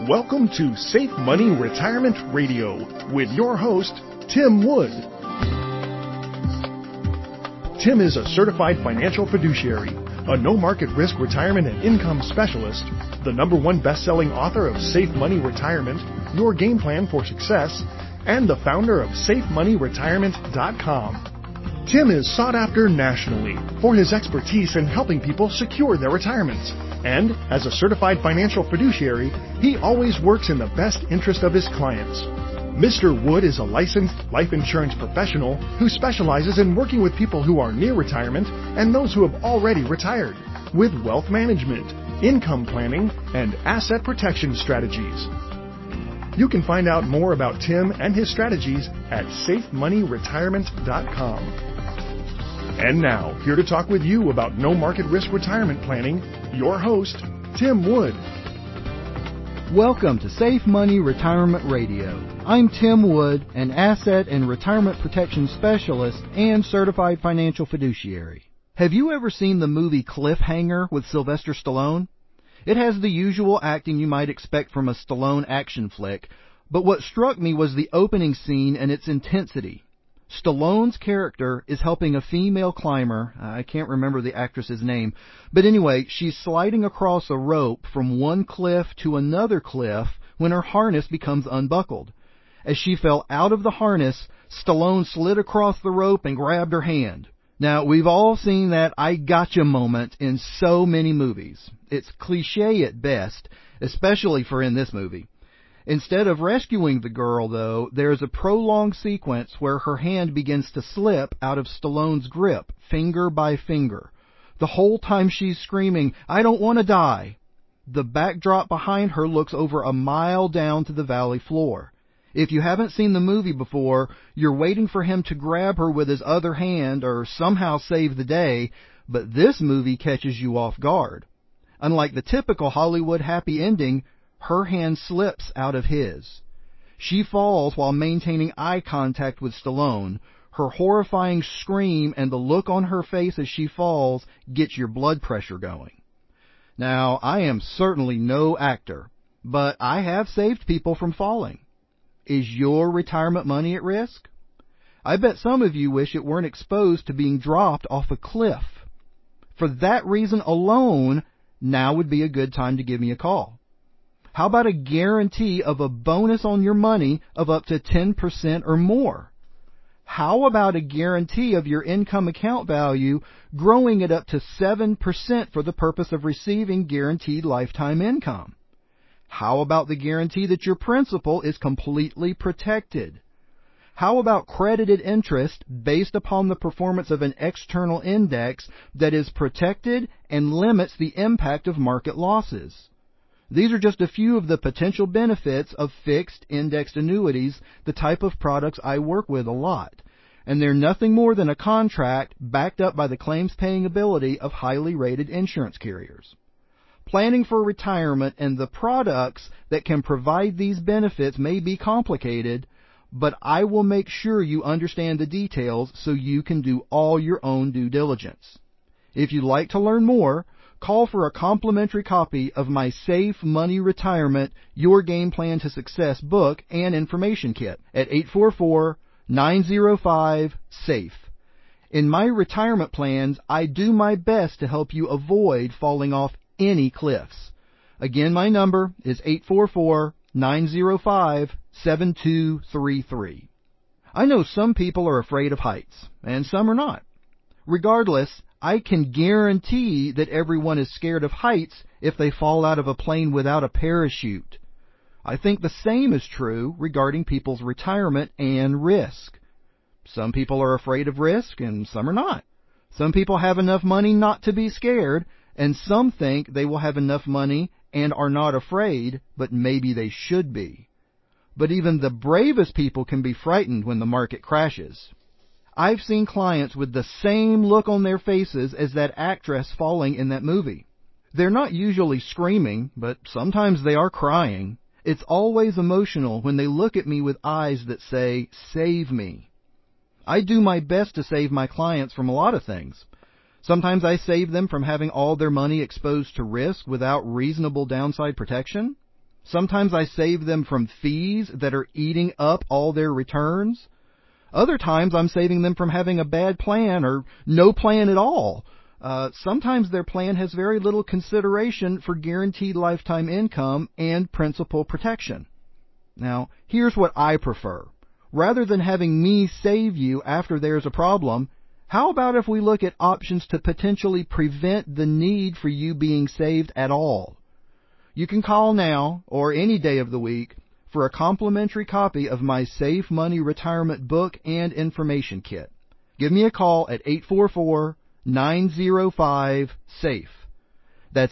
Welcome to Safe Money Retirement Radio with your host, Tim Wood. Tim is a certified financial fiduciary, a no-market risk retirement and income specialist, the #1 best-selling author of Safe Money Retirement, Your Game Plan for Success, and the founder of SafeMoneyRetirement.com. Tim is sought after nationally for his expertise in helping people secure their retirements. And as a certified financial fiduciary, he always works in the best interest of his clients. Mr. Wood is a licensed life insurance professional who specializes in working with people who are near retirement and those who have already retired with wealth management, income planning, and asset protection strategies. You can find out more about Tim and his strategies at SafeMoneyRetirement.com. And now, here to talk with you about no market risk retirement planning, your host, Tim Wood. Welcome to Safe Money Retirement Radio. I'm Tim Wood, an asset and retirement protection specialist and certified financial fiduciary. Have you ever seen the movie Cliffhanger with Sylvester Stallone? It has the usual acting you might expect from a Stallone action flick, but what struck me was the opening scene and its intensity. Stallone's character is helping a female climber, I can't remember the actress's name, but anyway, she's sliding across a rope from one cliff to another cliff when her harness becomes unbuckled. As she fell out of the harness, Stallone slid across the rope and grabbed her hand. Now, we've all seen that I gotcha moment in so many movies. It's cliché at best, especially for in this movie. Instead of rescuing the girl, though, there's a prolonged sequence where her hand begins to slip out of Stallone's grip, finger by finger. The whole time she's screaming, "I don't want to die." The backdrop behind her looks over a mile down to the valley floor. If you haven't seen the movie before, you're waiting for him to grab her with his other hand or somehow save the day, but this movie catches you off guard. Unlike the typical Hollywood happy ending, her hand slips out of his. She falls while maintaining eye contact with Stallone. Her horrifying scream and the look on her face as she falls gets your blood pressure going. Now, I am certainly no actor, but I have saved people from falling. Is your retirement money at risk? I bet some of you wish it weren't exposed to being dropped off a cliff. For that reason alone, now would be a good time to give me a call. How about a guarantee of a bonus on your money of up to 10% or more? How about a guarantee of your income account value growing it up to 7% for the purpose of receiving guaranteed lifetime income? How about the guarantee that your principal is completely protected? How about credited interest based upon the performance of an external index that is protected and limits the impact of market losses? These are just a few of the potential benefits of fixed indexed annuities, the type of products I work with a lot. And they're nothing more than a contract backed up by the claims-paying ability of highly rated insurance carriers. Planning for retirement and the products that can provide these benefits may be complicated, but I will make sure you understand the details so you can do all your own due diligence. If you'd like to learn more, call for a complimentary copy of my Safe Money Retirement, Your Game Plan to Success book and information kit at 844-905-SAFE. In my retirement plans, I do my best to help you avoid falling off any cliffs. Again, my number is 844-905-7233. I know some people are afraid of heights, and some are not. Regardless, I can guarantee that everyone is scared of heights if they fall out of a plane without a parachute. I think the same is true regarding people's retirement and risk. Some people are afraid of risk and some are not. Some people have enough money not to be scared, and some think they will have enough money and are not afraid, but maybe they should be. But even the bravest people can be frightened when the market crashes. I've seen clients with the same look on their faces as that actress falling in that movie. They're not usually screaming, but sometimes they are crying. It's always emotional when they look at me with eyes that say, "Save me." I do my best to save my clients from a lot of things. Sometimes I save them from having all their money exposed to risk without reasonable downside protection. Sometimes I save them from fees that are eating up all their returns. Other times I'm saving them from having a bad plan or no plan at all. Sometimes their plan has very little consideration for guaranteed lifetime income and principal protection. Now, here's what I prefer. Rather than having me save you after there's a problem, how about if we look at options to potentially prevent the need for you being saved at all? You can call now or any day of the week for a complimentary copy of my Safe Money Retirement book and information kit. Give me a call at 844-905-SAFE. That's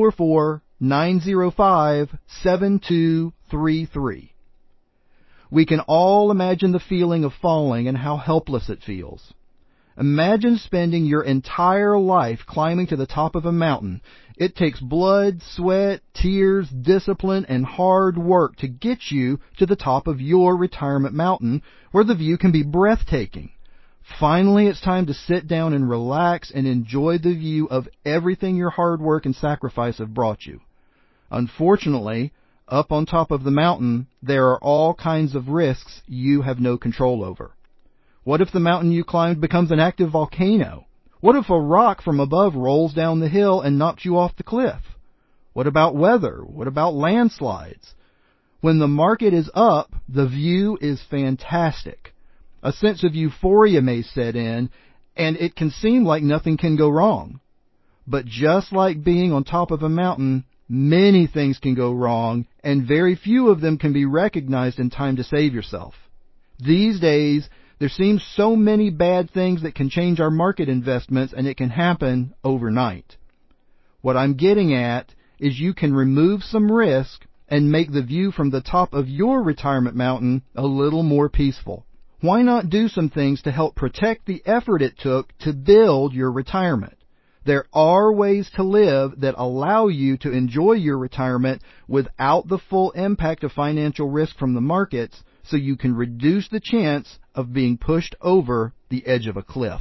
844-905-7233. We can all imagine the feeling of falling and how helpless it feels. Imagine spending your entire life climbing to the top of a mountain. It takes blood, sweat, tears, discipline, and hard work to get you to the top of your retirement mountain, where the view can be breathtaking. Finally, it's time to sit down and relax and enjoy the view of everything your hard work and sacrifice have brought you. Unfortunately, up on top of the mountain, there are all kinds of risks you have no control over. What if the mountain you climbed becomes an active volcano? What if a rock from above rolls down the hill and knocks you off the cliff? What about weather? What about landslides? When the market is up, the view is fantastic. A sense of euphoria may set in, and it can seem like nothing can go wrong. But just like being on top of a mountain, many things can go wrong, and very few of them can be recognized in time to save yourself. These days, there seems so many bad things that can change our market investments, and it can happen overnight. What I'm getting at is you can remove some risk and make the view from the top of your retirement mountain a little more peaceful. Why not do some things to help protect the effort it took to build your retirement? There are ways to live that allow you to enjoy your retirement without the full impact of financial risk from the markets, so you can reduce the chance of being pushed over the edge of a cliff.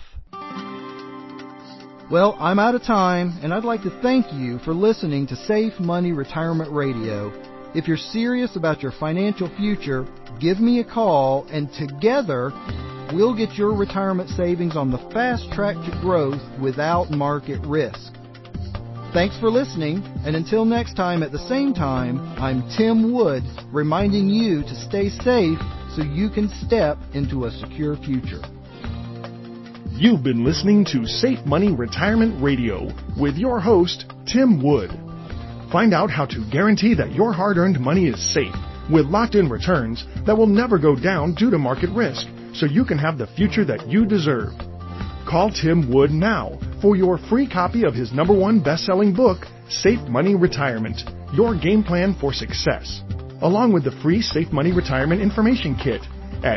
Well, I'm out of time, and I'd like to thank you for listening to Safe Money Retirement Radio. If you're serious about your financial future, give me a call, and together we'll get your retirement savings on the fast track to growth without market risk. Thanks for listening, and until next time at the same time, I'm Tim Wood, reminding you to stay safe so you can step into a secure future. You've been listening to Safe Money Retirement Radio with your host, Tim Wood. Find out how to guarantee that your hard-earned money is safe with locked-in returns that will never go down due to market risk, so you can have the future that you deserve. Call Tim Wood now for your free copy of his #1 best-selling book, Safe Money Retirement, Your Game Plan for Success, along with the free Safe Money Retirement Information Kit at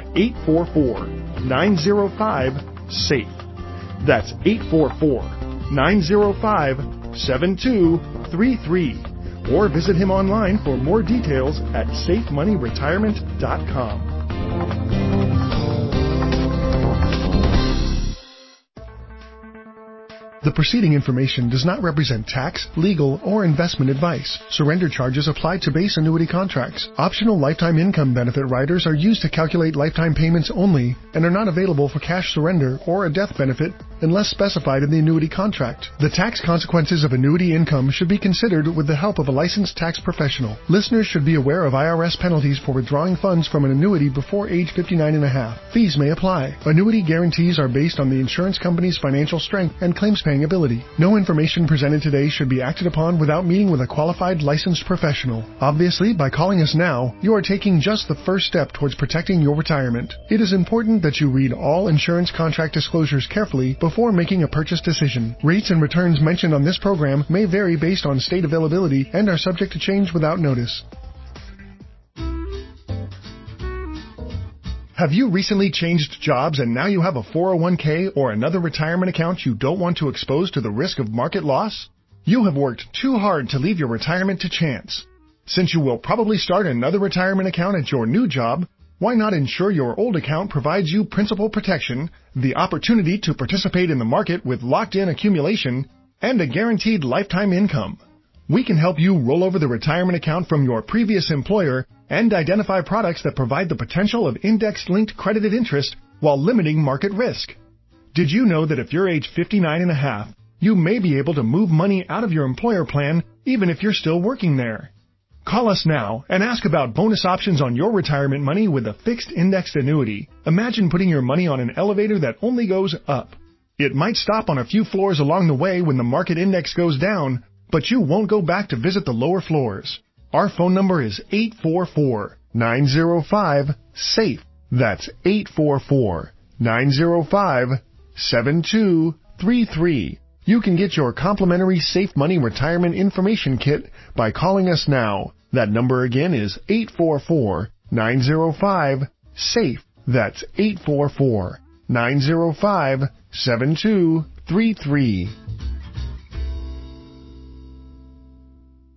844-905-SAFE. That's 844-905-7233. Or visit him online for more details at safemoneyretirement.com. The preceding information does not represent tax, legal, or investment advice. Surrender charges apply to base annuity contracts. Optional lifetime income benefit riders are used to calculate lifetime payments only and are not available for cash surrender or a death benefit unless specified in the annuity contract. The tax consequences of annuity income should be considered with the help of a licensed tax professional. Listeners should be aware of IRS penalties for withdrawing funds from an annuity before age 59 and a half. Fees may apply. Annuity guarantees are based on the insurance company's financial strength and claims paying ability. No information presented today should be acted upon without meeting with a qualified licensed professional. Obviously, by calling us now, you are taking just the first step towards protecting your retirement. It is important that you read all insurance contract disclosures carefully before making a purchase decision. Rates and returns mentioned on this program may vary based on state availability and are subject to change without notice. Have you recently changed jobs and now you have a 401k or another retirement account you don't want to expose to the risk of market loss? You have worked too hard to leave your retirement to chance. Since you will probably start another retirement account at your new job, why not ensure your old account provides you principal protection, the opportunity to participate in the market with locked-in accumulation, and a guaranteed lifetime income? We can help you roll over the retirement account from your previous employer and identify products that provide the potential of index-linked credited interest while limiting market risk. Did you know that if you're age 59 and a half, you may be able to move money out of your employer plan even if you're still working there? Call us now and ask about bonus options on your retirement money with a fixed indexed annuity. Imagine putting your money on an elevator that only goes up. It might stop on a few floors along the way when the market index goes down, but you won't go back to visit the lower floors. Our phone number is 844-905-SAFE. That's 844-905-7233. You can get your complimentary Safe Money Retirement Information Kit by calling us now. That number again is 844-905-SAFE. That's 844-905-7233.